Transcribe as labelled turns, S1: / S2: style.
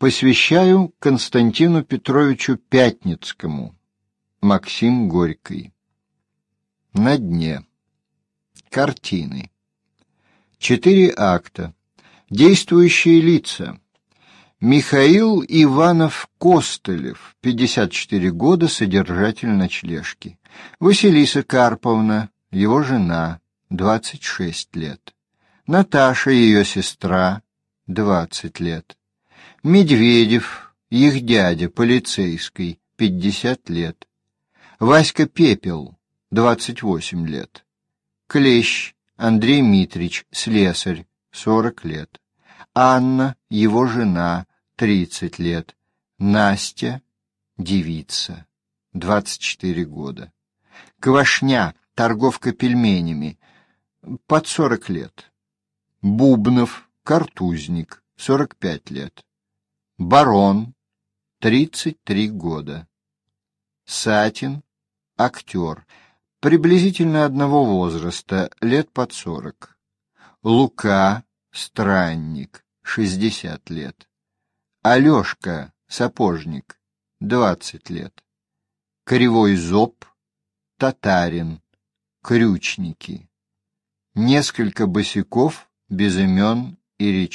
S1: Посвящаю Константину Петровичу Пятницкому. Максим Горький. На дне. Картины. 4 акта. Действующие лица. Михаил Иванов-Костылев, 54 года, содержатель ночлежки. Василиса Карповна, его жена, 26 лет. Наташа, ее сестра, 20 лет. Медведев, их дядя, полицейский, 50 лет. Васька Пепел, 28 лет. Клещ Андрей Митрич, слесарь, 40 лет. Анна, его жена, 30 лет. Настя, девица, 24 года. Квашня, торговка пельменями, под 40 лет. Бубнов, картузник, 45 лет. Барон, 33 года. Сатин, актер, приблизительно одного возраста, лет под 40. Лука, странник, 60 лет. Алешка, сапожник, 20 лет. Кривой зоб, татарин, крючники. Несколько босяков без имен и речей.